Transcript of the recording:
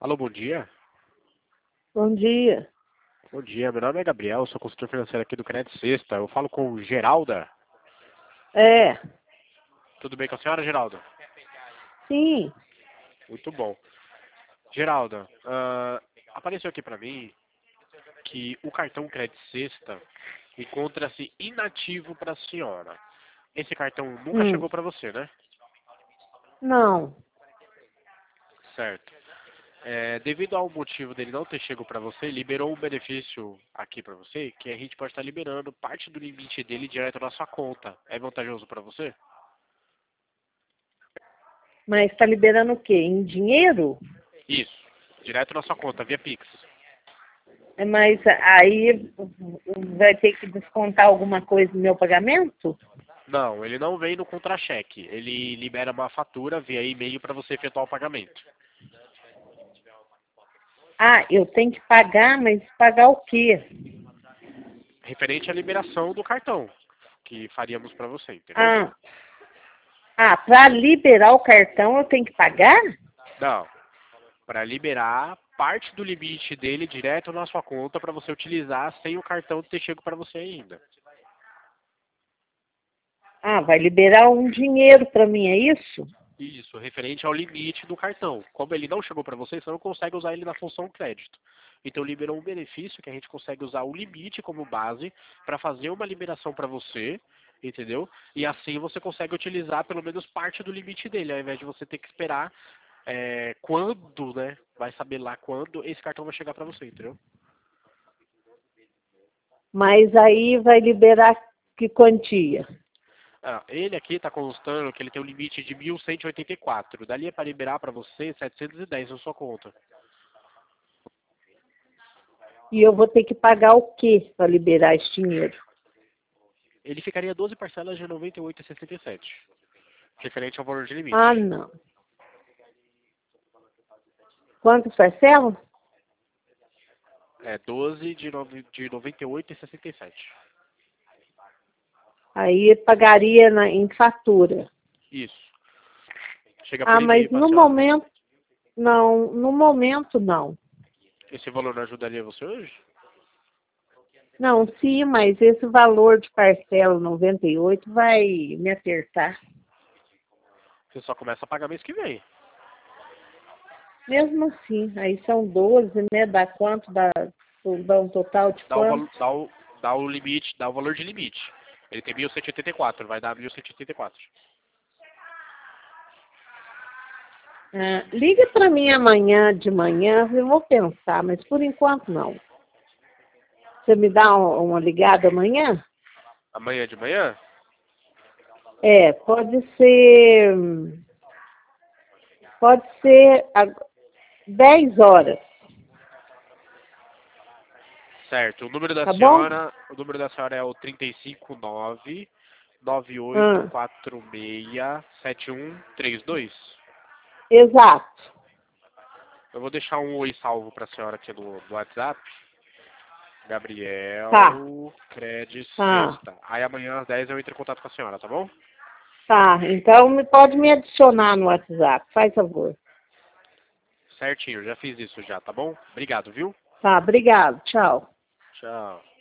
Alô, bom dia. Bom dia. Bom dia, meu nome é Gabriel, sou consultor financeiro aqui do Crédito Sexta. Eu falo com Geralda. É, Tudo bem com a senhora, Geralda? sim. Muito bom. Geralda, apareceu aqui pra mim que o cartão Crédito Sexta encontra-se inativo para a senhora. Esse cartão nunca Hum, chegou para você, né? não. Certo. Devido ao motivo dele não ter chego para você, liberou um benefício aqui para você, que a gente pode estar liberando parte do limite dele direto na sua conta. É vantajoso para você? Mas está liberando o quê? Em dinheiro? Isso. Direto na sua conta, via Pix. Mas aí vai ter que descontar alguma coisa do meu pagamento? Não, ele não vem no contra-cheque. Ele libera uma fatura via e-mail para você efetuar o pagamento. Ah, eu tenho que pagar, mas pagar o quê? Referente à liberação do cartão que faríamos para você, entendeu? Ah, para liberar o cartão eu tenho que pagar? Não. Para liberar parte do limite dele direto na sua conta para você utilizar sem o cartão ter chego para você ainda. Ah, vai liberar um dinheiro para mim, é isso? Isso, referente ao limite do cartão. Como ele não chegou para você, você não consegue usar ele na função crédito. Então liberou um benefício que a gente consegue usar o limite como base para fazer uma liberação para você, entendeu? E assim você consegue utilizar pelo menos parte do limite dele, ao invés de você ter que esperar quando, né? Vai saber lá quando esse cartão vai chegar para você, entendeu? Mas aí vai liberar que quantia? Ele aqui está constando que ele tem um limite de 1.184. Dali é para liberar para você 710 na sua conta. E eu vou ter que pagar o quê para liberar esse dinheiro? Ele ficaria 12 parcelas de 98,67, referente ao valor de Ah, limite. não. Quantas parcelas? 12 de 98,67. Aí pagaria em fatura. Isso. Chega Ah, por mas e-mail para a no senhora. momento, não. No momento, não. Esse valor não ajudaria você hoje? Não, sim, mas esse valor de parcela 98 vai me acertar. Você só começa a pagar mês que vem. Mesmo assim, aí são 12, né? Dá quanto? Dá um total de Dá o, quanto? valo- dá, o, dá o limite, dá o valor de limite. Ele tem 1.184, vai dar 1.184. Ah, liga para mim amanhã de manhã, eu vou pensar, mas por enquanto não. Você me dá uma ligada amanhã? Amanhã de manhã? É, pode ser 10 horas, Certo. tá bom? O número da senhora é o 359 Ah, 9846 7132. exato. Eu vou deixar um oi salvo para a senhora aqui no WhatsApp. Tá, Gabriel Credit tá, Sexta. Aí amanhã às 10 eu entro em contato com a senhora, tá bom? tá. Então pode me adicionar no WhatsApp, faz favor. Certinho, já fiz isso já, tá bom? Obrigado, viu? Tá, obrigado. Tchau. Tchau.